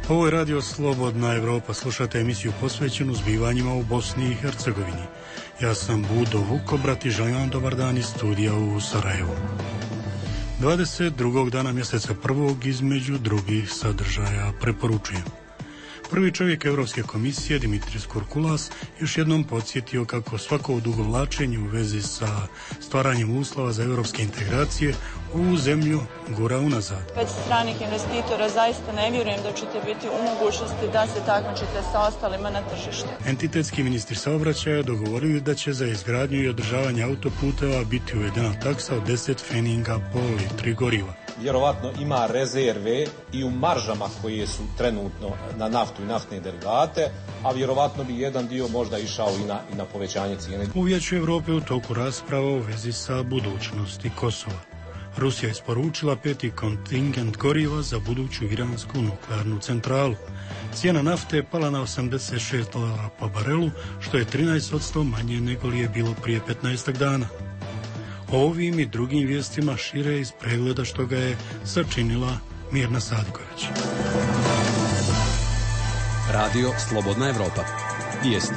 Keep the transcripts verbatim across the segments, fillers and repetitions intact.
Ovo je Radio Slobodna Evropa. Slušate emisiju posvećenu zbivanjima u Bosni i Hercegovini. Ja sam Budo Vukobrat i želim vam dobar dan iz studija u Sarajevu. dvadeset drugog dana mjeseca prvog između drugih sadržaja preporučujem. Prvi čovjek Europske komisije, Dimitris Kurkulas, još jednom podsjetio kako svako odugovlačenje u vezi sa stvaranjem uslova za europske integracije u zemlju gura unazad. Bez stranih investitora zaista ne vjerujem da ćete biti u mogućnosti da se takmičite sa ostalima na tržištu. Entitetski ministri saobraćaja dogovorili da će za izgradnju i održavanje autoputeva biti uvedena taksa od deset feninga po litri goriva. Vjerovatno ima rezerve i u maržama koje su trenutno na naftu i naftne derivate, a vjerovatno bi jedan dio možda išao i na, i na povećanje cijene. U Vijeću Europe u toku rasprava u vezi sa budućnosti Kosova. Rusija je isporučila peti kontingent goriva za buduću iransku nuklearnu centralu. Cijena nafte je pala na osamdeset šest dolara po barelu, što je trinaest posto manje nego li je bilo prije petnaest dana. O ovim i drugim vijestima šire iz pregleda što ga je sačinila Mirna Sadiković. Radio Slobodna Evropa. Vijesti.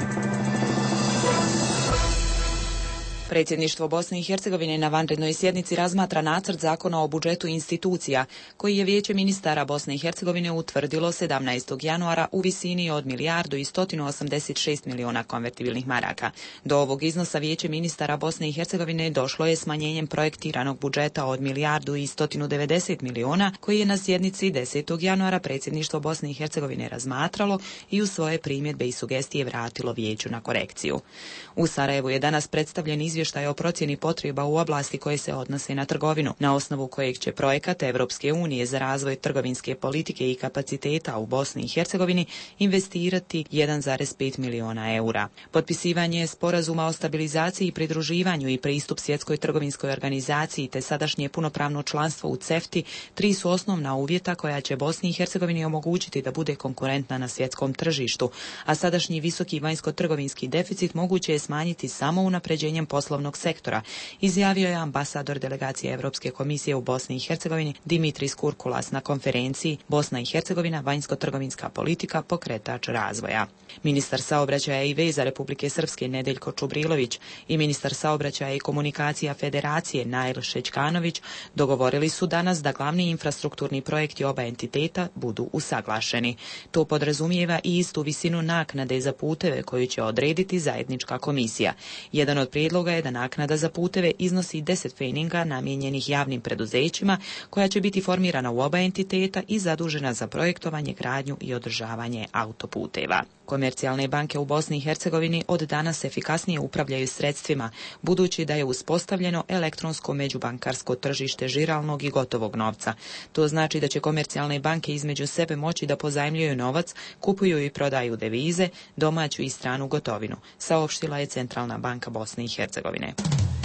Predsjedništvo Bosne i Hercegovine na vanrednoj sjednici razmatra nacrt zakona o budžetu institucija, koji je Vijeće ministara Bosne i Hercegovine utvrdilo sedamnaestog januara u visini od milijardu i stotinu osamdeset šest miliona konvertibilnih maraka. Do ovog iznosa Vijeće ministara Bosne i Hercegovine došlo je smanjenjem projektiranog budžeta od milijardu i stotinu devedeset miliona, koji je na sjednici desetog januara Predsjedništvo Bosne i Hercegovine razmatralo i u svoje primjedbe i sugestije vratilo Vijeću na korekciju. U Sarajevu je danas predstavljen izvještaj o procjeni potreba u oblasti koje se odnose na trgovinu, na osnovu kojeg će projekat Evropske unije za razvoj trgovinske politike i kapaciteta u Bosni i Hercegovini investirati jedan zarez pet miliona eura. Potpisivanje sporazuma o stabilizaciji i pridruživanju i pristup svjetskoj trgovinskoj organizaciji te sadašnje punopravno članstvo u CEFTA tri su osnovna uvjeta koja će Bosni i Hercegovini omogućiti da bude konkurentna na svjetskom tržištu, a sadašnji visoki vanjsko-trgovinski deficit moguće je smanjiti samo unapređenjem poslovnog sektora, izjavio je ambasador delegacije Europske komisije u Bosni i Hercegovini Dimitris Kurkulas na konferenciji Bosna i Hercegovina, vanjsko-trgovinska politika, pokretač razvoja. Ministar saobraćaja i veza Republike Srpske Nedeljko Čubrilović i ministar saobraćaja i komunikacija Federacije Nail Šećkanović dogovorili su danas da glavni infrastrukturni projekti oba entiteta budu usaglašeni. To podrazumijeva i istu visinu naknade za puteve koju će odrediti zajednička komisija. Jedan od prijedloga je da naknada za puteve iznosi deset feninga namijenjenih javnim preduzećima, koja će biti formirana u oba entiteta i zadužena za projektovanje, gradnju i održavanje autoputeva. Komercijalne banke u Bosni i Hercegovini od danas efikasnije upravljaju sredstvima, budući da je uspostavljeno elektronsko međubankarsko tržište žiralnog i gotovog novca. To znači da će komercijalne banke između sebe moći da pozajmljuju novac, kupuju i prodaju devize, domaću i stranu gotovinu, saopštila je Centralna banka Bosne i Hercegovine.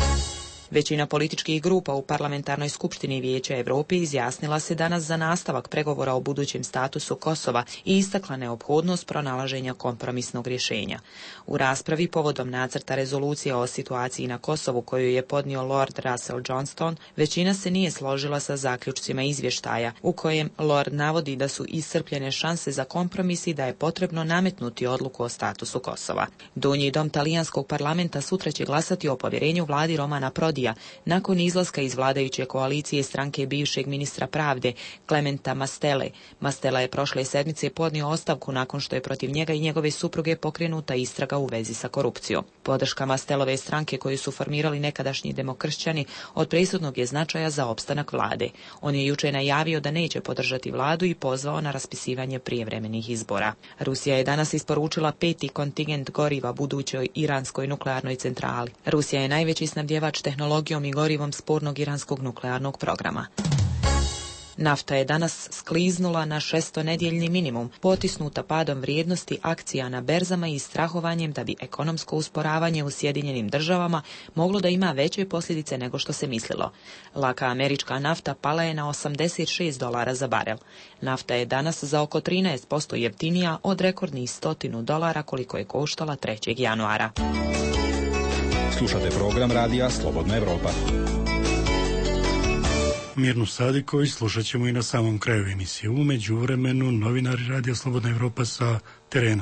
Većina političkih grupa u Parlamentarnoj skupštini Vijeća Europe izjasnila se danas za nastavak pregovora o budućem statusu Kosova i istakla neophodnost pronalaženja kompromisnog rješenja. U raspravi povodom nacrta rezolucije o situaciji na Kosovu koju je podnio Lord Russell Johnston, većina se nije složila sa zaključcima izvještaja, u kojem Lord navodi da su iscrpljene šanse za kompromis i da je potrebno nametnuti odluku o statusu Kosova. Donji dom talijanskog parlamenta sutra će glasati o povjerenju vladi Romana Prodija nakon izlaska iz vladajuće koalicije stranke bivšeg ministra pravde Clementa Mastelle. Mastella je prošle sedmice podnio ostavku nakon što je protiv njega i njegove supruge pokrenuta istraga u vezi sa korupcijom. Podrška Mastellove stranke koju su formirali nekadašnji demokršćani od presudnog je značaja za opstanak vlade. On je jučer najavio da neće podržati vladu i pozvao na raspisivanje prijevremenih izbora. Rusija je danas isporučila peti kontingent goriva budućoj iranskoj nuklearnoj centrali. Rusija je najveći snabdjevač tehnologije i gorivom spornog iranskog nuklearnog programa. Nafta je danas skliznula na šestonedjeljni minimum, potisnuta padom vrijednosti akcija na berzama i strahovanjem da bi ekonomsko usporavanje u Sjedinjenim državama moglo da ima veće posljedice nego što se mislilo. Laka američka nafta pala je na osamdeset šest dolara za barel. Nafta je danas za oko trinaest posto jeftinija od rekordnih stotinu dolara koliko je koštala trećeg januara. Slušate program radija Slobodna Evropa. Mirnu Sadiković slušat ćemo i na samom kraju emisije. U međuvremenu novinari Radija Slobodna Evropa sa terena.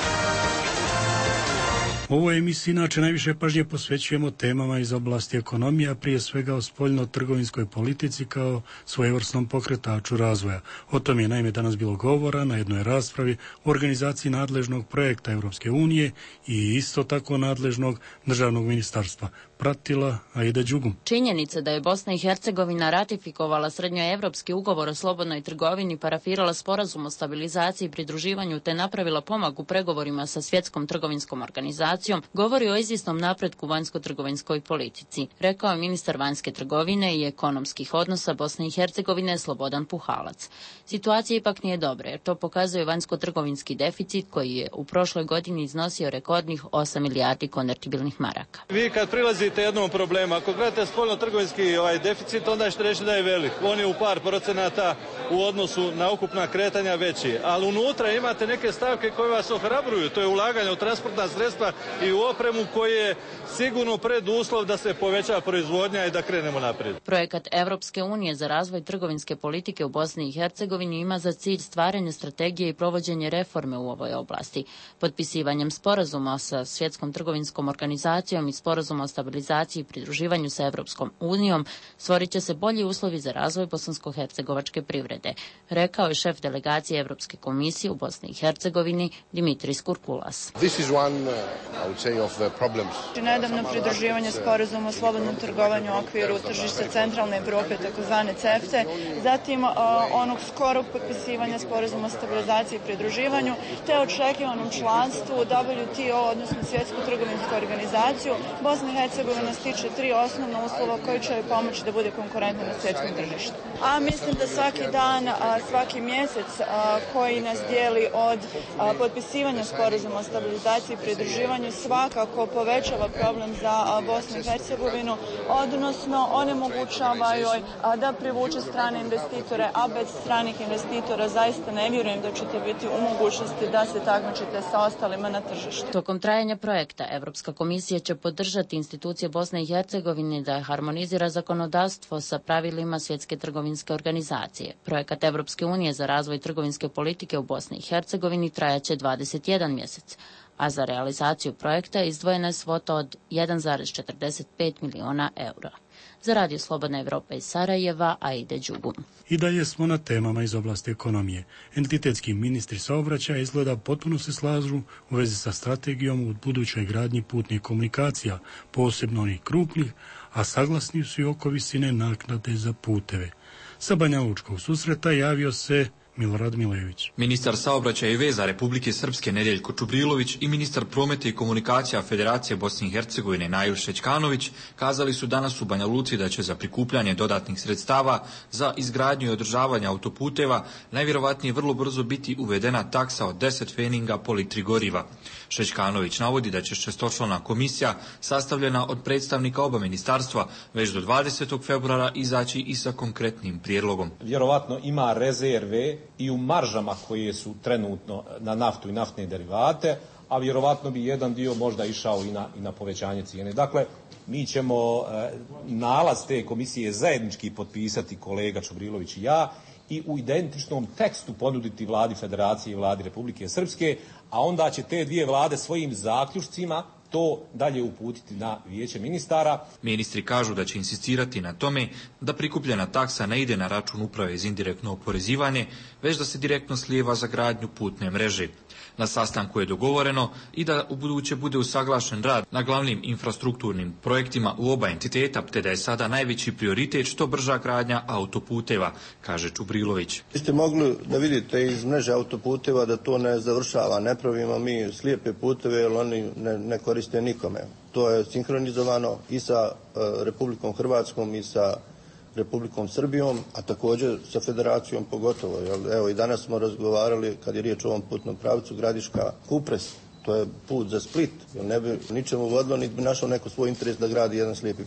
U ovoj emisiji inače najviše pažnje posvećujemo temama iz oblasti ekonomije, a prije svega o spoljno-trgovinskoj politici kao svojevrsnom pokretaču razvoja. O tom je naime danas bilo govora na jednoj raspravi u organizaciji nadležnog projekta Evropske unije i isto tako nadležnog državnog ministarstva. Pratila Aida Đugum. Činjenica da je Bosna i Hercegovina ratifikovala srednjoevropski ugovor o slobodnoj trgovini, parafirala sporazum o stabilizaciji i pridruživanju te napravila pomak u pregovorima sa Svjetskom trgovinskom organizacijom, govori o izvjesnom napretku u vanjsko-trgovinskoj politici, rekao je ministar vanjske trgovine i ekonomskih odnosa Bosne i Hercegovine Slobodan Puhalac. Situacija ipak nije dobra, jer to pokazuje vanjsko-trgovinski deficit koji je u prošloj godini iznosio rekordnih osam milijardi konvertibilnih maraka. Vi kad prilazite jednom problemu, ako gledate spoljno-trgovinski ovaj deficit, onda ćete reći da je velik. On je u par procenata u odnosu na ukupna kretanja veći, ali unutra imate neke stavke koje vas ohrabruju, to je ulaganje u transportna sredstva i u opremu koji je sigurno preduslov da se poveća proizvodnja i da krenemo naprijed. Projekat Evropske unije za razvoj trgovinske politike u Bosni i Hercegovini ima za cilj stvaranje strategije i provođenje reforme u ovoj oblasti. Potpisivanjem sporazuma sa Svjetskom trgovinskom organizacijom i sporazuma o stabilizaciji i pridruživanju sa Evropskom unijom stvorit će se bolji uslovi za razvoj bosansko-hercegovačke privrede, rekao je šef delegacije Evropske komisije u Bosni i Hercegovini Dimitris Kurkulas. This is one, uh, I would say, of the problems. Nedavno pridruživanje sporazuma o slobodnom trgovanju u okviru tržišta centralne Evrope, takozvane CEFTA, zatim uh, onog skorog potpisivanja sporazuma o stabilizaciji i pridruživanju, te očekivanom članstvu u W T O, odnosno Svjetsku trgovinsku organizaciju. Bosna i Hercegovina stiče tri osnovna uslova koji će joj pomoći da bude konkurentna na svjetskom tržištu. A mislim da svaki dan, a, svaki mjesec a, koji nas dijeli od a, potpisivanja sporazuma o stabilizaciji i pridruživanju svakako povećava problem za a, Bosnu i Hercegovinu, odnosno onemogućava joj a, da privuče strane investitore, a bez stranih investitora zaista ne vjerujem da ćete biti u mogućnosti da se takmičite sa ostalima na tržištu. Tokom trajanja projekta Evropska komisija će podržati institucije Bosne i Hercegovine da harmonizira zakonodavstvo sa pravilima Svjetske trgovinske organizacije. Projekat Evropske unije za razvoj trgovinske politike u Bosni i Hercegovini trajaće dvadeset jedan mjesec, a za realizaciju projekta izdvojena je svota od jedan zarez četrdeset pet miliona eura. Za Radio Slobodna Evropa iz Sarajeva, Aida Đugum. I dalje smo na temama iz oblasti ekonomije. Entitetski ministri saobraćaja izgleda potpuno se slažu u vezi sa strategijom u budućoj gradnji putnih komunikacija, posebno onih krupnih, a saglasni su i oko visine naknade za puteve. Sa Banja Lučkog susreta javio se Milorad Milević. Ministar saobraćaja i veza Republike Srpske Nedeljko Čubrilović i ministar prometa i komunikacija Federacije Bosne i Hercegovine Nail Šećkanović kazali su danas u Banja Luci da će za prikupljanje dodatnih sredstava za izgradnju i održavanje autoputeva najvjerovatnije vrlo brzo biti uvedena taksa od deset feninga po litri goriva. Šećkanović navodi da će šestočlana komisija sastavljena od predstavnika oba ministarstva već do dvadesetog februara izaći i sa konkretnim prijedlogom. Vjerovatno ima rezerve i u maržama koje su trenutno na naftu i naftne derivate, a vjerovatno bi jedan dio možda išao i na, i na povećanje cijene. Dakle, mi ćemo e, nalaz te komisije zajednički potpisati kolega Čubrilović i ja i u identičnom tekstu ponuditi vladi Federacije i vladi Republike Srpske, a onda će te dvije vlade svojim zaključcima to dalje uputiti na vijeće ministara. Ministri kažu da će insistirati na tome da prikupljena taksa ne ide na račun uprave za indirektno oporezivanje, već da se direktno slijeva za gradnju putne mreže. Na sastanku je dogovoreno i da u buduće bude usaglašen rad na glavnim infrastrukturnim projektima u oba entiteta, te da je sada najveći prioritet što brža gradnja autoputeva, kaže Čubrilović. Vi ste mogli da vidite iz mreže autoputeva da to ne završava, ne pravimo mi slijepe puteve jer oni ne, ne koriste nikome. To je sinhronizovano i sa uh, Republikom Hrvatskom i sa Republikom Srbijom, a također sa Federacijom pogotovo. Evo i danas smo razgovarali kad je riječ o ovom putnom pravcu Gradiška Kupres. To je put za Split, jer ne bi ničemu vodilo, niti bi našao neko svoj interes da gradi jedan slijepi put.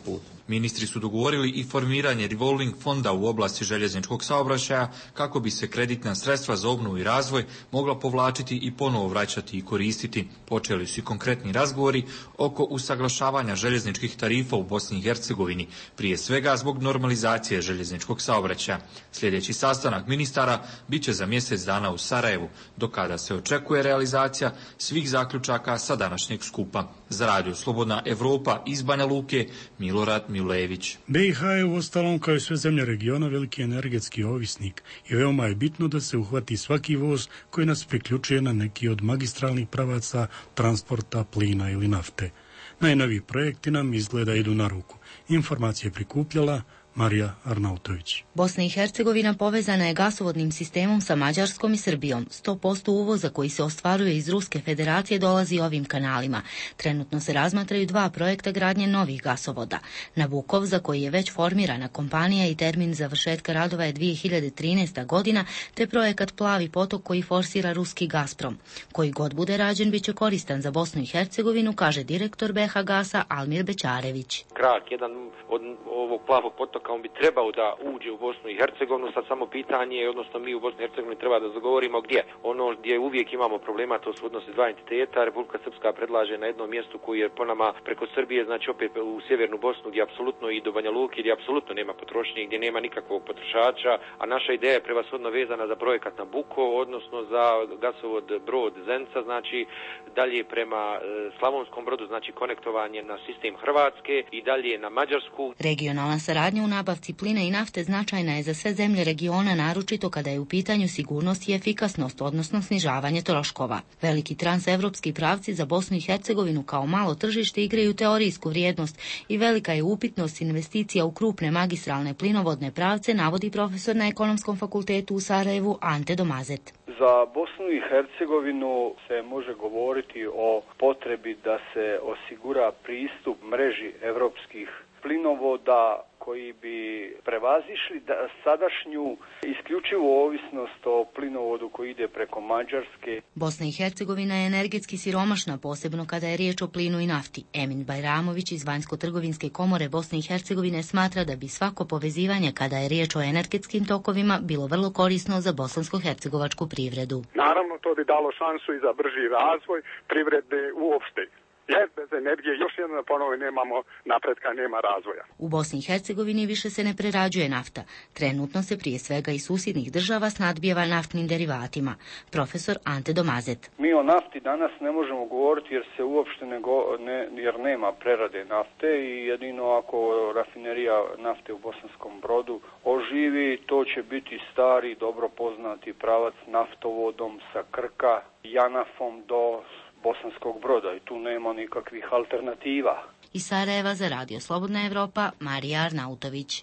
Ministri su dogovorili i formiranje revolving fonda u oblasti željezničkog saobraćaja kako bi se kreditna sredstva za obnovu i razvoj mogla povlačiti i ponovo vraćati i koristiti. Počeli su i konkretni razgovori oko usaglašavanja željezničkih tarifa u Bosni i Hercegovini, prije svega zbog normalizacije željezničkog saobraćaja. Sljedeći sastanak ministara bit će za mjesec dana u Sarajevu, do kada se očekuje realizacija svih zaključaka sa današnjeg skupa. Za Radio Slobodna Evropa iz Banja Luke, Milorad Milević. B i H je u ostalom kao i sve zemlje regiona veliki energetski ovisnik i veoma je bitno da se uhvati svaki voz koji nas priključuje na neki od magistralnih pravaca transporta plina ili nafte. Najnoviji projekti nam izgleda idu na ruku. Informacije prikupljala Marija Arnautović. Bosna i Hercegovina povezana je gasovodnim sistemom sa Mađarskom i Srbijom. sto posto uvoza koji se ostvaruje iz Ruske federacije dolazi ovim kanalima. Trenutno se razmatraju dva projekta gradnje novih gasovoda. Nabukov, za koji je već formirana kompanija i termin završetka radova je dvije hiljade trinaesta godina, te projekat Plavi potok koji forsira ruski Gazprom. Koji god bude rađen, bit će koristan za Bosnu i Hercegovinu, kaže direktor B H Gasa Almir Bećarević. Krak, jedan od ovog Plavog potoka, on bi trebao da uđe u Bosnu i Hercegovinu, sad samo pitanje je, odnosno mi u Bosni i Hercegovini treba da zagovorimo gdje. Ono gdje uvijek imamo problema, to su odnosi dva entiteta. Republika Srpska predlaže na jednom mjestu koji je po nama preko Srbije, znači opet u sjevernu Bosnu gdje apsolutno i do Banja Luke gdje apsolutno nema potrošnje, gdje nema nikakvog potrošača, a naša ideja je prevashodno vezana za projekat Nabucco, odnosno za gasovod Brod Zenica, znači dalje prema e, Slavonskom Brodu, znači konektovanje na sistem Hrvatske i dalje na Mađarsku. Regionalna saradnja u nabavci plina i nafte značajna je za sve zemlje regiona, naročito kada je u pitanju sigurnost i efikasnost, odnosno snižavanje troškova. Veliki transevropski pravci za Bosnu i Hercegovinu kao malo tržište igraju teorijsku vrijednost i velika je upitnost investicija u krupne magistralne plinovodne pravce, navodi profesor na Ekonomskom fakultetu u Sarajevu Ante Domazet. Za Bosnu i Hercegovinu se može govoriti o potrebi da se osigura pristup mreži evropskih plinovoda koji bi prevazišli da sadašnju isključivu ovisnost o plinovodu koji ide preko Mađarske. Bosna i Hercegovina je energetski siromašna, posebno kada je riječ o plinu i nafti. Emin Bajramović iz Vanjsko-trgovinske komore Bosne i Hercegovine smatra da bi svako povezivanje kada je riječ o energetskim tokovima bilo vrlo korisno za bosansko-hercegovačku privredu. Naravno, to bi dalo šansu i za brži razvoj privrede uopšte. Jer bez energije još jedno ponovo nemamo napretka, nema razvoja. U Bosni i Hercegovini više se ne prerađuje nafta. Trenutno se prije svega iz susjednih država snadbijeva naftnim derivatima. Profesor Ante Domazet. Mi o nafti danas ne možemo govoriti jer se uopšte ne, go, ne jer nema prerade nafte i jedino ako rafinerija nafte u Bosanskom Brodu oživi, to će biti stari, dobro poznati pravac naftovodom sa Krka, Janafom do Bosanskog Broda i tu nema nikakvih alternativa. Iz Sarajeva za Radio Slobodna Evropa, Marija Arnautović.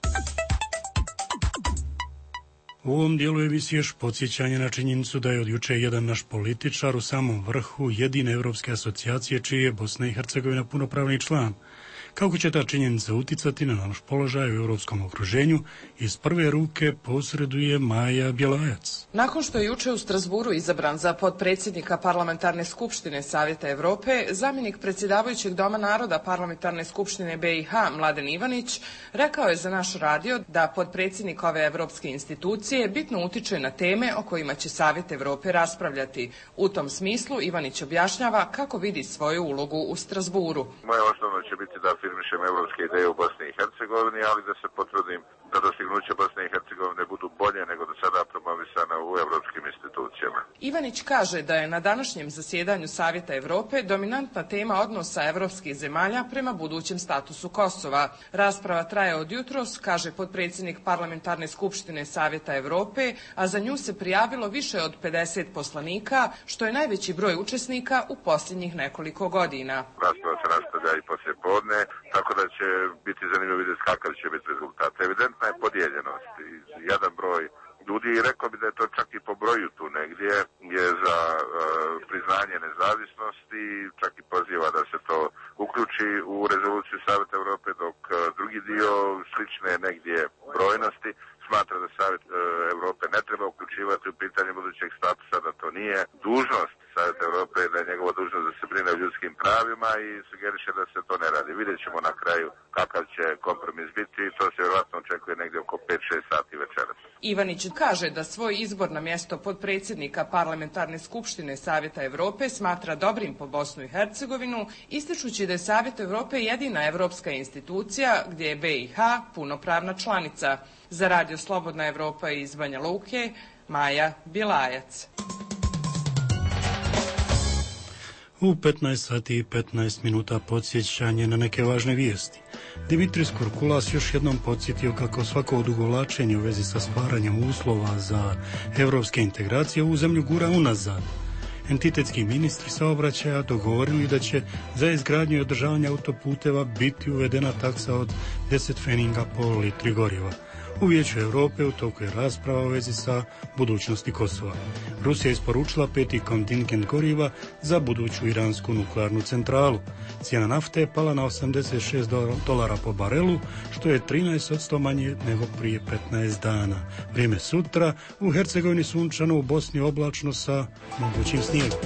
U ovom dijelu emisije još podsjećanje na činjenicu da je od juče jedan naš političar u samom vrhu jedine evropske asocijacije čiji je Bosna i Hercegovina punopravni član. Kako će ta činjenica uticati na naš položaj u europskom okruženju, iz prve ruke posreduje Maja Bjelajac. Nakon što je juče u Strasburu izabran za potpredsjednika Parlamentarne skupštine Savjeta Evrope, zamjenik predsjedavajućeg Doma naroda Parlamentarne skupštine B i H Mladen Ivanić rekao je za naš radio da potpredsjednik ove evropske institucije bitno utiče na teme o kojima će Savjet Evrope raspravljati. U tom smislu Ivanić objašnjava kako vidi svoju ulogu u Strasburu. Moje osnovno će biti da afirmišem evropske ideje u Bosni i Hercegovini, ali da se potrudim da dostignuće Bosne i Hercegovine budu bolje nego do sada promovisana u evropskim institucijama. Ivanić kaže da je na današnjem zasjedanju Savjeta Evrope dominantna tema odnosa evropskih zemalja prema budućem statusu Kosova. Rasprava traje od jutros, kaže potpredsjednik Parlamentarne skupštine Savjeta Evrope, a za nju se prijavilo više od pedeset poslanika, što je najveći broj učesnika u posljednjih nekoliko godina. Rasprava se nastavlja i poslije podne, tako da će biti zanimljivo vidjeti kakav će biti rezultat. Evidentna je podijeljenost. Jedan broj ljudi, i rekao bi da je to čak i po broju tu negdje, je za uh, priznanje nezavisnosti, čak i poziva da se to uključi u rezoluciju Savjeta Evrope, dok uh, drugi dio slične negdje brojnosti smatra da Savjet uh, Evrope ne treba uključivati u pitanje budućeg statusa, da to nije dužnost Savjeta Evrope, da je njegova dužnost da se brine brine o ljudskim pravima i sugeriše da se to ne radi. Vidjet ćemo na kraju kakav će kompromis biti i to se vjerojatno očekuje negdje oko pet šest sati večeras. Ivanić kaže da svoj izbor na mjesto potpredsjednika Parlamentarne skupštine Savjeta Europe smatra dobrim po Bosnu i Hercegovinu, ističući da je Savjet Europe jedina evropska institucija gdje je B i H punopravna članica. Za Radio Slobodna Evropa iz Banja Luke, Maja Bilajac. U petnaest sati i petnaest minuta podsjećanje na neke važne vijesti. Dimitris Kurkulas još jednom podsjetio kako svako odugovlačenje u vezi sa stvaranjem uslova za evropske integracije u zemlju gura unazad. Entitetski ministri saobraćaja dogovorili da će za izgradnju i održavanje autoputeva biti uvedena taksa od deset pfeninga po litri goriva. U Vijeću Europe u toku je rasprava u vezi sa budućnosti Kosova. Rusija je isporučila peti kontingent goriva za buduću iransku nuklearnu centralu. Cijena nafte je pala na osamdeset šest dolara po barelu, što je trinaest posto manje nego prije petnaest dana. Vrijeme sutra, u Hercegovini sunčano, u Bosni oblačno sa mogućim snijegom.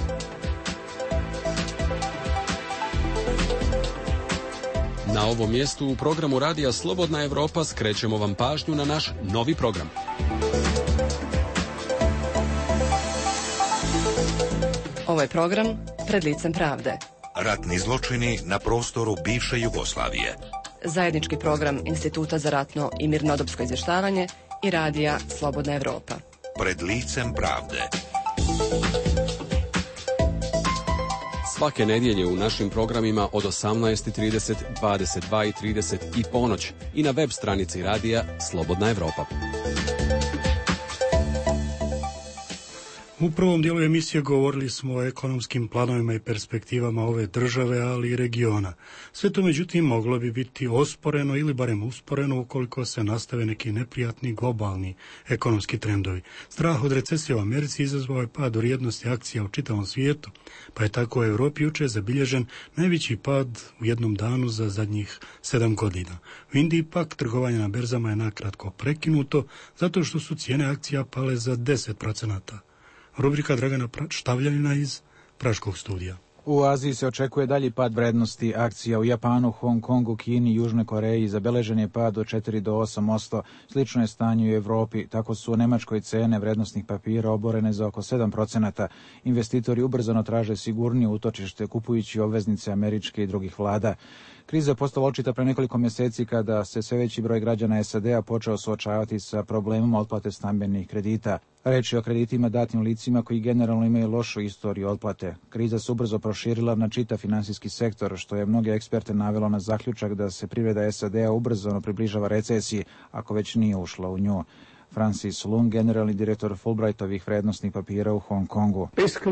Na ovom mjestu u programu Radija Slobodna Evropa skrećemo vam pažnju na naš novi program. Ovo je program Pred licem pravde. Ratni zločini na prostoru bivše Jugoslavije. Zajednički program Instituta za ratno i mirnodopsko izvještavanje i Radija Slobodna Evropa. Pred licem pravde. Svake nedjelje u našim programima od osamnaest i trideset, dvadeset dva i trideset i ponoć i na web stranici Radija Slobodna Evropa. U prvom dijelu emisije govorili smo o ekonomskim planovima i perspektivama ove države, ali i regiona. Sve to međutim moglo bi biti osporeno ili barem usporeno ukoliko se nastave neki neprijatni globalni ekonomski trendovi. Strah od recesije u Americi izazvao je pad vrijednosti akcija u čitavom svijetu, pa je tako u Europi jučer zabilježen najveći pad u jednom danu za zadnjih sedam godina. U Indiji pak trgovanje na berzama je nakratko prekinuto zato što su cijene akcija pale za deset procenata. Rubrika Dragana Štavljanina iz Praškog studija. U Aziji se očekuje dalji pad vrednosti akcija. U Japanu, Hong Kongu, Kini i Južnoj Koreji zabeležen je pad od četiri do osam posto. Slično je stanje u Evropi. Tako su u Nemačkoj cene vrednosnih papira oborene za oko sedam procenata. Investitori ubrzano traže sigurnije utočište kupujući obveznice američke i drugih vlada. Kriza je postala očita pre nekoliko mjeseci kada se sve veći broj građana S A D-a počeo suočavati sa problemom otplate stambenih kredita. Reč je o kreditima datim licima koji generalno imaju lošu istoriju otplate. Kriza se ubrzo proširila na čitav finansijski sektor, što je mnoge eksperte navelo na zaključak da se privreda S A D-a ubrzano približava recesiji, ako već nije ušla u nju. Francis Lung, generalni direktor Fulbrightovih vrednosnih papira u Hong Kongu.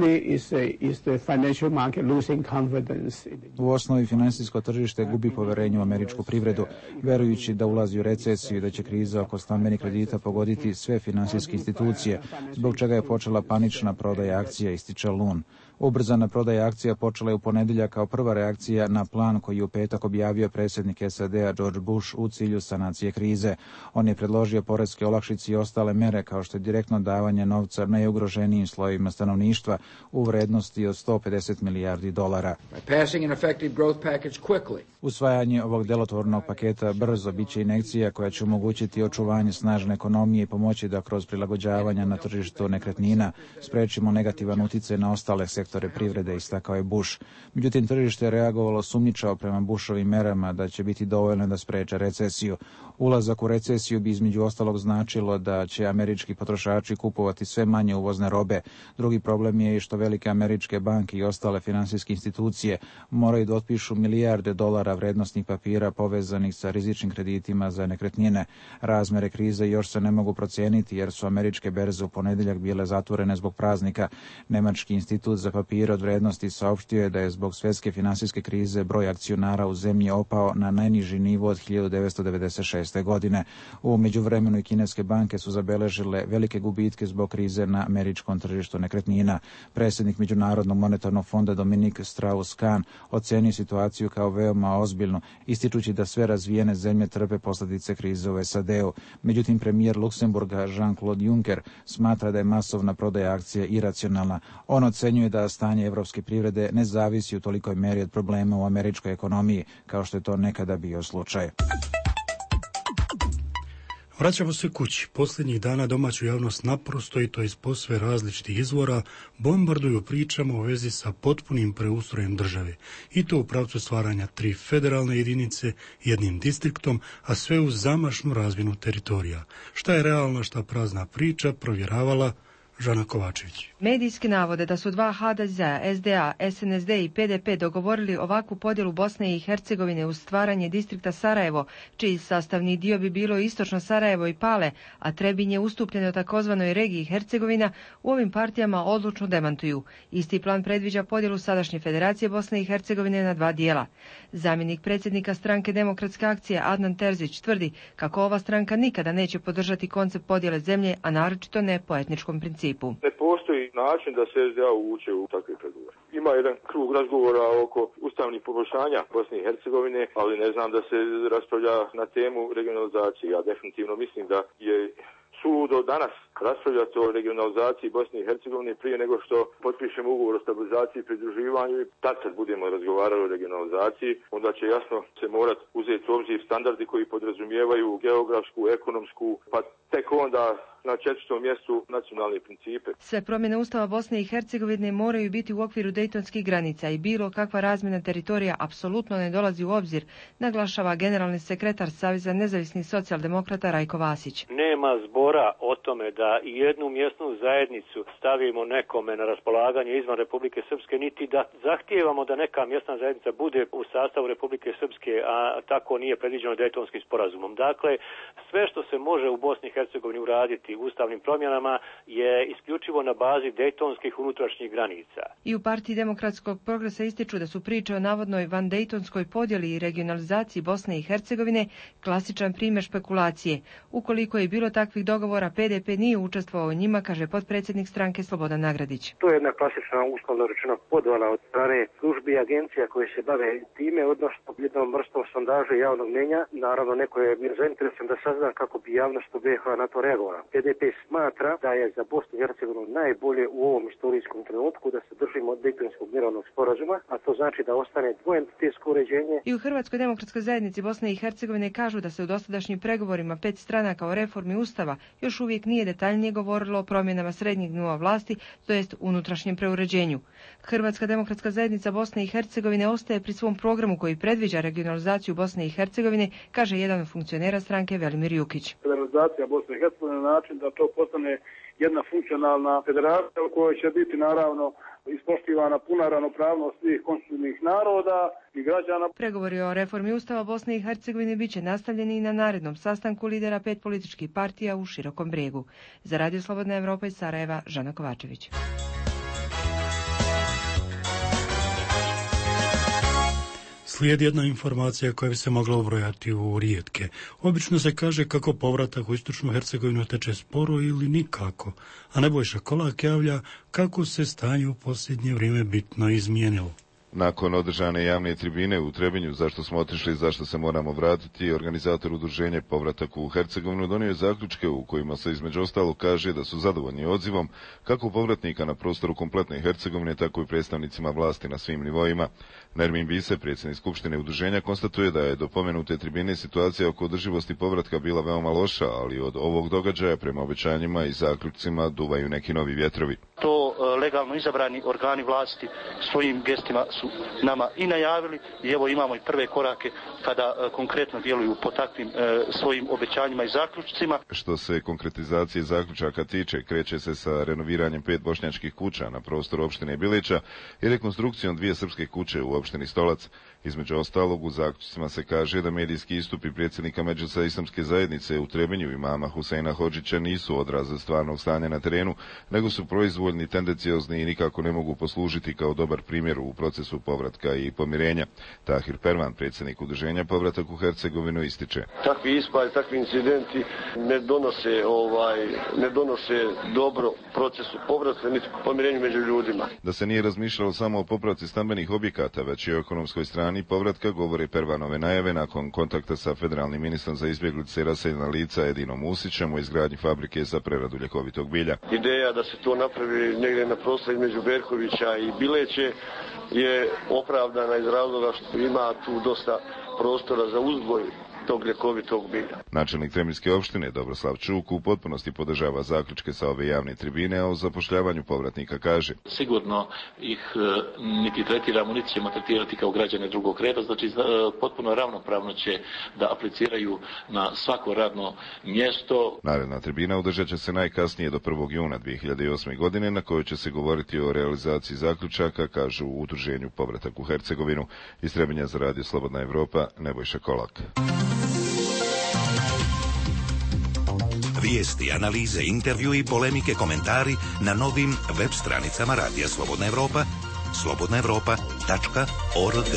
U osnovi finansijsko tržište gubi poverenje u američku privredu, verujući da ulazi u recesiju i da će kriza oko stambenih kredita pogoditi sve finansijske institucije, zbog čega je počela panična prodaja akcija, ističe Lun. Ubrzana prodaja akcija počela je u ponedjeljak kao prva reakcija na plan koji je u petak objavio predsjednik S A D-a George Bush u cilju sanacije krize. On je predložio poreske olakšice i ostale mere kao što je direktno davanje novca najugroženijim slojevima stanovništva u vrednosti od sto pedeset milijardi dolara. Usvajanje ovog delotvornog paketa brzo biće injekcija koja će omogućiti očuvanje snažne ekonomije i pomoći da kroz prilagođavanja na tržištu nekretnina sprečimo negativan utjecaj na ostale sektore privrede, istakao je Bush. Međutim, tržište je reagovalo sumnjičavo prema Bushovim merama da će biti dovoljno da spreče recesiju. Ulazak u recesiju bi između ostalog značilo da će američki potrošači kupovati sve manje uvozne robe. Drugi problem je i što velike američke banke i ostale finansijske institucije moraju da otpišu milijarde dolara vrednosnih papira povezanih sa rizičnim kreditima za nekretnine. Razmere krize još se ne mogu procijeniti jer su američke berze u ponedjeljak bile zatvorene zbog praznika. Nemački institut za papire od vrednosti saopštio je da je zbog svjetske finansijske krize broj akcionara u zemlji opao na najniži nivo od hiljadu devetsto devedeset šeste. šesnaeste. godine. U međuvremenu i kineske banke su zabeležile velike gubitke zbog krize na američkom tržištu nekretnina. Predsjednik Međunarodnog monetarnog fonda Dominik Strauss-Kahn ocenio situaciju kao veoma ozbiljnu, ističući da sve razvijene zemlje trpe posljedice krize u S A D-u. Međutim, premijer Luksemburga Jean-Claude Juncker smatra da je masovna prodaja akcija iracionalna. On ocenjuje da stanje evropske privrede ne zavisi u tolikoj meri od problema u američkoj ekonomiji, kao što je to nekada bio slučaj. Vraćamo se kući. Posljednjih dana domaću javnost naprosto, i to iz posve različitih izvora, bombarduju pričama u vezi sa potpunim preustrojem države. I to u pravcu stvaranja tri federalne jedinice, jednim distriktom, a sve uz zamašnu razmjenu teritorija. Šta je realna, šta prazna priča, provjeravala Žana Kovačević. Medijski navode da su dva H D Z, S D A, S N S D i P D P dogovorili ovakvu podjelu Bosne i Hercegovine uz stvaranje distrikta Sarajevo, čiji sastavni dio bi bilo istočno Sarajevo i Pale, a Trebinje je ustupljeno takozvanoj regiji Hercegovina, u ovim partijama odlučno demantuju. Isti plan predviđa podjelu sadašnje Federacije Bosne i Hercegovine na dva dijela. Zamjenik predsjednika stranke Demokratske akcije Adnan Terzić tvrdi kako ova stranka nikada neće podržati koncept podjele zemlje, a naročito ne po etničkom principu. Ne postoji način da se S D A uvuče u takve pregovore. Ima jedan krug razgovora oko ustavnih poboljšanja Bosne i Hercegovine, ali ne znam da se raspravlja na temu regionalizacije. Ja definitivno mislim da je suludo danas raspravljati o regionalizaciji Bosne i Hercegovine prije nego što potpišemo ugovor o stabilizaciji i pridruživanju, i tad kad budemo razgovarali o regionalizaciji, onda će jasno se morat uzeti u obzir standardi koji podrazumijevaju geografsku, ekonomsku, pa tek onda na četvrtom mjestu nacionalne principe. Sve promjene Ustava Bosne i Hercegovine moraju biti u okviru dejtonskih granica i bilo kakva razmjena teritorija apsolutno ne dolazi u obzir, naglašava generalni sekretar Saveza nezavisnih socijaldemokrata Rajko Vasić. Nema zbora o tome da i jednu mjesnu zajednicu stavimo nekome na raspolaganje izvan Republike Srpske, niti da zahtijevamo da neka mjesna zajednica bude u sastavu Republike Srpske, a tako nije predviđeno dejtonskim sporazumom. Dakle, sve što se može u Bosni i Hercegovini uraditi ustavnim promjenama je isključivo na bazi dejtonskih unutrašnjih granica. I u partiji Demokratskog progresa ističu da su priče o navodnoj vandejtonskoj podjeli i regionalizaciji Bosne i Hercegovine klasičan primjer špekulacije. Ukoliko je bilo takvih dogovora, P D P nije učestvovao u njima, kaže potpredsjednik stranke Slobodan Nagradić. To je jedna klasična, uslovno rečeno, podvala od strane službi i agencija koje se bave time, odnosno jednom vrstom sondaže javnog mnjenja. Naravno, neko je bio zainteresovan da sazna kako bi javnost u B iH na to reagovala. P D P smatra da je za Bosnu i Hercegovinu najbolje u ovom istorijskom trenutku da se držimo od Dejtonskog mirovnog sporazuma, a to znači da ostane dvoentitetsko uređenje. I u Hrvatskoj demokratskoj zajednici Bosne i Hercegovine kažu da se u dosadašnjim pregovorima pet stranaka o reformi Ustava još uvijek nije detaljnije govorilo o promjenama srednjeg nivoa vlasti, to jest unutrašnjem preuređenju. Hrvatska demokratska zajednica Bosne i Hercegovine ostaje pri svom programu koji predviđa regionalizaciju Bosne i Hercegovine, kaže jedan od funkcionera stranke Velimir Jukić. Federalizacija Bosne i Hercegovine na način da to postane jedna funkcionalna federacija u kojoj će biti naravno ispoštivana puna ravnopravnost svih konstitutivnih naroda i građana. Pregovori o reformi Ustava Bosne i Hercegovine bit će nastavljeni i na narednom sastanku lidera pet političkih partija u Širokom Brijegu. Za Radio Slobodna Evropa iz Sarajeva, Žana Kovačević. Slijedi jedna informacija koja bi se mogla ubrojati u rijetke. Obično se kaže kako povratak u istočnu Hercegovinu teče sporo ili nikako, a Nebojša Kolak javlja kako se stanje u posljednje vrijeme bitno izmijenilo. Nakon održane javne tribine u Trebinju, zašto smo otišli i zašto se moramo vratiti, organizator udruženja Povratak u Hercegovinu donio je zaključke u kojima se između ostalog kaže da su zadovoljni odzivom kako povratnika na prostoru kompletne Hercegovine, tako i predstavnicima vlasti na svim nivoima. Nermin Bise, predsjednik Skupštine udruženja, konstatuje da je do pomenute tribine situacija oko održivosti povratka bila veoma loša, ali od ovog događaja prema obećanjima i zaključcima duvaju neki novi vjetrovi. To legalno izabrani organi vlasti svojim gestima su nama i najavili i evo imamo i prve korake kada konkretno djeluju po takvim e, svojim obećanjima i zaključcima. Što se konkretizacije zaključaka tiče, kreće se sa renoviranjem pet bošnjačkih kuća na prostoru opštine Bilića i rekonstrukcijom dvije srpske kuće u opštini Stolac. Između ostalog, u zaključcima se kaže da medijski istupi predsjednika Medžlisa islamske zajednice u Trebinju imama Huseina Hodžića nisu odraz stvarnog stanja na terenu, nego su proizvoljni tenderski tendenciozni i nikako ne mogu poslužiti kao dobar primjer u procesu povratka i pomirenja. Tahir Pervan, predsjednik udruženja Povratak u Hercegovinu, ističe. Takvi ispadi, takvi incidenti ne donose, ovaj, ne donose dobro procesu povratka niti pomirenju među ljudima. Da se nije razmišljalo samo o popravci stambenih objekata, već i o ekonomskoj strani povratka, govore Pervanove najave nakon kontakta sa federalnim ministrom za izbjeglice i raseljena lica Edinom Musićem o izgradnji fabrike za preradu ljekovitog bilja. Ideja da se to napravi negdje na prostoru između Berkovića i Bileće je opravdana iz razloga što ima tu dosta prostora za uzgoj tog ljekovitog bilja. Načelnik Tremirske opštine Dobroslav Čuk u potpunosti podržava zaključke sa ove javne tribine, a o zapošljavanju povratnika kaže. Sigurno ih niti tretiramo, niti ćemo tretirati kao građane drugog reda, znači potpuno ravnopravno će da apliciraju na svako radno mjesto. Naredna tribina održat će se najkasnije do prvog juna dvije hiljade osme. godine, na kojoj će se govoriti o realizaciji zaključaka, kažu u udruženju Povratak u Hercegovinu. Iz Trebinja za Radio Slobodna Evropa, Nebojša Kolak. Vijesti, analize, intervju i polemike, komentari na novim web stranicama Radija Slobodna Evropa, slobodna evropa tačka org.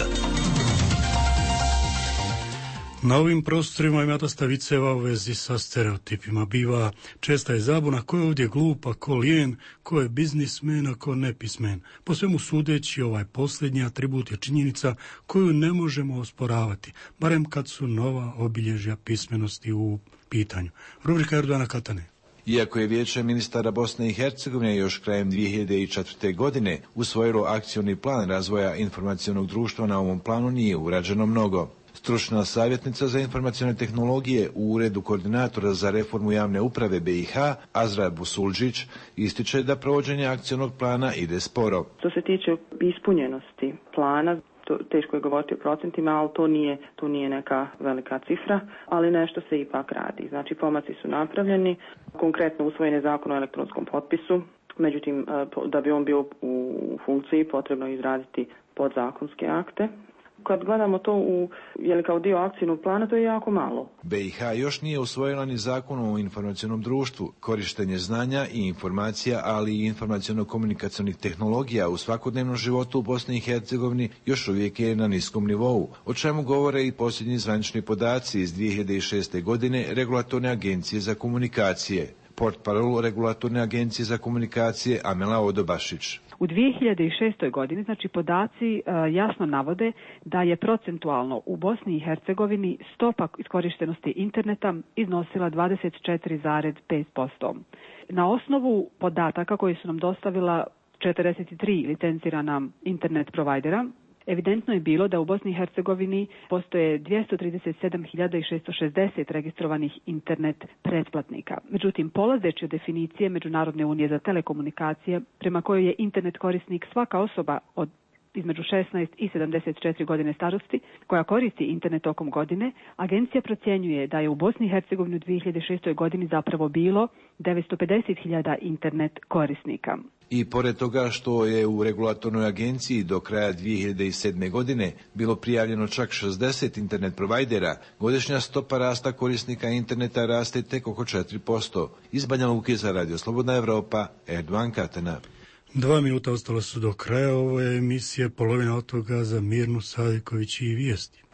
Na ovim prostorima ima dosta viceva u vezi sa stereotipima. Biva česta je zabuna ko je ovdje glup, a ko lijen, ko je biznismen, a ko nepismen. Po svemu sudeći, ovaj posljednji atribut je činjenica koju ne možemo osporavati, barem kad su nova obilježja pismenosti u pitanju. Rubrika Erdogana Katane. Iako je Vijeće ministara Bosne i Hercegovine još krajem dvije hiljade četvrte. godine usvojilo akcioni plan razvoja informacionog društva, na ovom planu nije urađeno mnogo. Stručna savjetnica za informacione tehnologije u Uredu koordinatora za reformu javne uprave B i H, Azra Busulđić, ističe da provođenje akcionog plana ide sporo. Što se tiče ispunjenosti plana, to, teško je govoriti o procentima, ali to nije, to nije neka velika cifra, ali nešto se ipak radi. Znači, pomaci su napravljeni, konkretno usvojen je zakon o elektronskom potpisu, međutim, da bi on bio u funkciji, potrebno je izraditi podzakonske akte. Kad gledamo to u, je li kao dio akcijnog plana, to je jako malo. B i H još nije usvojila ni zakon o informacionom društvu. Korištenje znanja i informacija, ali i informaciono-komunikacionih tehnologija u svakodnevnom životu u Bosni i Hercegovini još uvijek je na niskom nivou, o čemu govore i posljednji zvanični podaci iz dvije hiljade šeste. godine Regulatorne agencije za komunikacije. Portparol Regulatorne agencije za komunikacije Amela Odobašić. U dvije hiljade šestoj. godini, znači podaci e, jasno navode da je procentualno u Bosni i Hercegovini stopa iskorištenosti interneta iznosila dvadeset četiri zarez pet posto. Na osnovu podataka koji su nam dostavila četrdeset tri licencirana internet provajdera, evidentno je bilo da u Bosni i Hercegovini postoje dvjesto trideset sedam hiljada šesto šezdeset registrovanih internet pretplatnika. Međutim, polazeći od definicije Međunarodne unije za telekomunikacije, prema kojoj je internet korisnik svaka osoba od između šesnaest i sedamdeset četiri godine starosti koja koristi internet tokom godine, agencija procjenjuje da je u Bosni i Hercegovini u dvije hiljade šestoj. godini zapravo bilo devetsto pedeset hiljada internet korisnika. I pored toga što je u regulatornoj agenciji do kraja dvije hiljade sedme. godine bilo prijavljeno čak šezdeset internet provajdera, godišnja stopa rasta korisnika interneta raste tek oko četiri posto. Iz Banja Luke za Radio Slobodna Evropa, Erdogan Katana. Dva minuta ostalo su do kraja ove emisije, polovina od toga za Mirnu Sadiković i vijesti.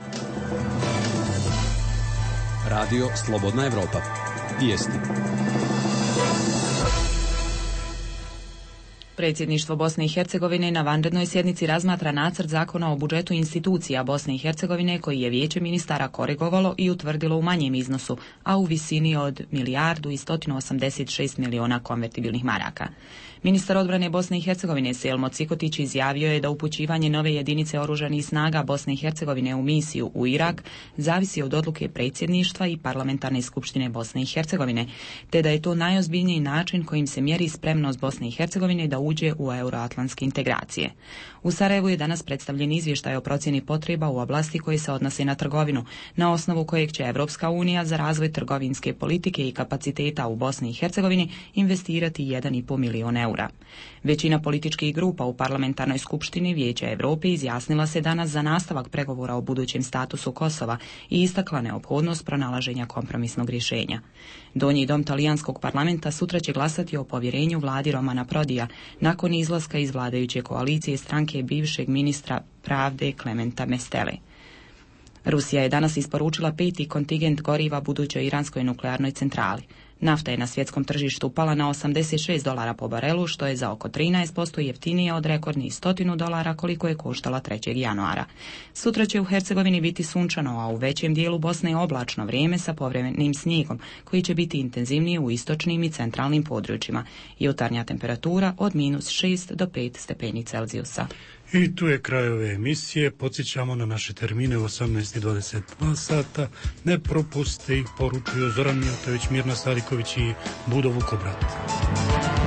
Radio Slobodna Evropa. Vijesti. Predsjedništvo Bosne i Hercegovine na vanrednoj sjednici razmatra nacrt zakona o budžetu institucija Bosne i Hercegovine koji je Vijeće ministara korigovalo i utvrdilo u manjem iznosu, a u visini od milijardu i stotinu osamdeset šest miliona konvertibilnih maraka. Ministar odbrane Bosne i Hercegovine Selmo Cikotić izjavio je da upućivanje nove jedinice oružanih snaga Bosne i Hercegovine u misiju u Irak zavisi od odluke predsjedništva i parlamentarne skupštine Bosne i Hercegovine, te da je to najozbiljniji način kojim se mjeri spremnost Bosne i Hercegovine da uđe u euroatlantske integracije. U Sarajevu je danas predstavljen izvještaj o procjeni potreba u oblasti koje se odnose na trgovinu, na osnovu kojeg će Evropska unija za razvoj trgovinske politike i kapaciteta u Bosni i Hercegovini investirati jedan i pol milion eura. Većina političkih grupa u parlamentarnoj skupštini Vijeća Europe izjasnila se danas za nastavak pregovora o budućem statusu Kosova i istakla neophodnost pronalaženja kompromisnog rješenja. Donji dom talijanskog parlamenta sutra će glasati o povjerenju vladi Romana Prodija, nakon izlaska iz vladajuće koalicije stranke bivšeg ministra pravde Klementa Mestele. Rusija je danas isporučila peti kontingent goriva budućoj iranskoj nuklearnoj centrali. Nafta je na svjetskom tržištu pala na osamdeset šest dolara po barelu, što je za oko trinaest posto jeftinije od rekordnih sto dolara koliko je koštala trećeg januara. Sutra će u Hercegovini biti sunčano, a u većem dijelu Bosne je oblačno vrijeme sa povremenim snijegom, koji će biti intenzivniji u istočnim i centralnim područjima. Jutarnja temperatura od minus šest do pet stepeni Celzijusa. I tu je kraj ove emisije. Podsjećamo na naše termine u osamnaest i dvadeset dva sata. Ne propustite ih, poručuju Zoran Mijatović, Mirna Sariković i Budo Vukobrat.